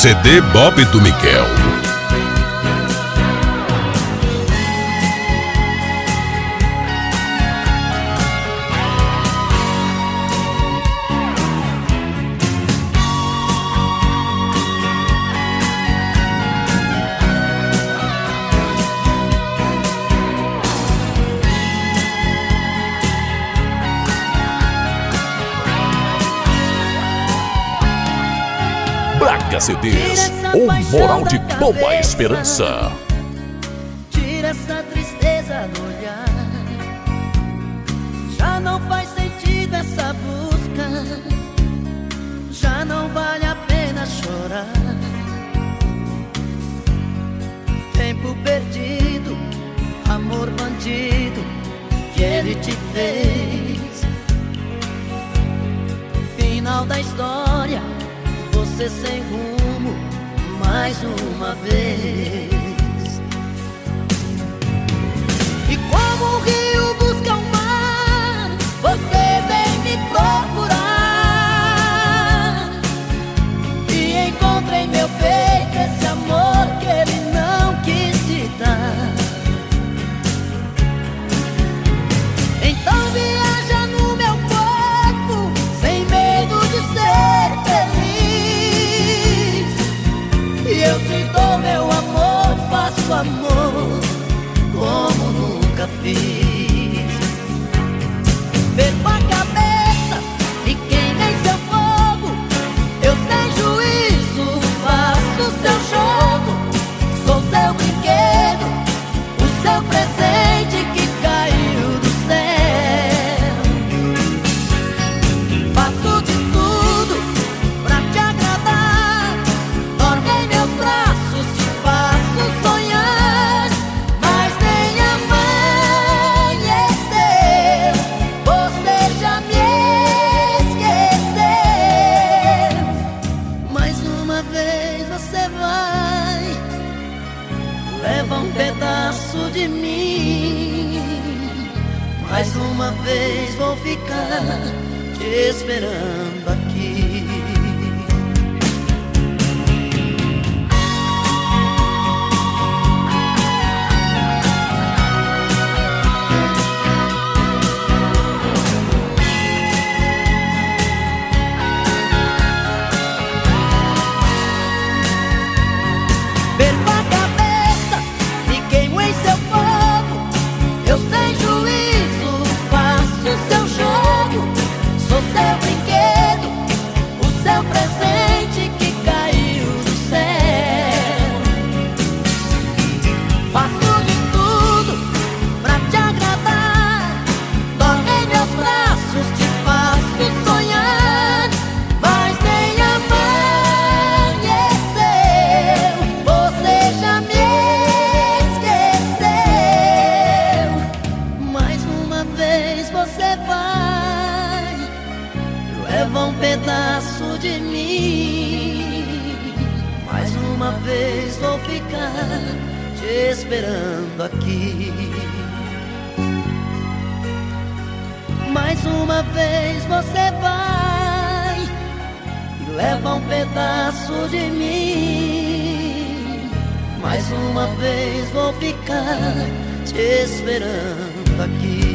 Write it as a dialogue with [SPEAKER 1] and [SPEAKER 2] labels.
[SPEAKER 1] CD Bob do Miguel. Braga CDs, o moral de boa esperança.
[SPEAKER 2] Tira essa tristeza do olhar. Já não faz sentido essa busca. Já não vale a pena chorar. Tempo perdido, amor bandido que ele te fez. Final da história, você sem rumo mais uma vez. E como o rio busca o mar, você vem me procurar. E encontra em meu peito esse amor que ele não quis te dar. Então viaja no meu corpo, sem medo de ser feliz. E eu te dou meu amor, faço amor como nunca fiz. Perco a cabeça e queimei seu fogo. Eu sem juízo faço seu jogo. Sou seu brinquedo, o seu presente que caiu do céu. Faço de tudo pra te agradar. Dorme em meus braços, te faço sonhar. Mas nem amanheceu, você já me esqueceu. Mais uma vez você vai, leva um pedaço de mim. Mais uma vez vou ficar te esperando aqui. Perco a cabeça e queimo em seu fogo. Eu sem juízo faço seu jogo. Sou seu brinquedo, o seu presente que caiu do céu. Faço de tudo pra te agradar. Dorme em meus braços, te faço sonhar. Mas nem amanheceu, você já me esqueceu. Mais uma vez você vai, leva um pedaço de mim. Mais uma vez vou ficar te esperando aqui. Mais uma vez você vai e leva um pedaço de mim. Mais uma vez vou ficar te esperando aqui.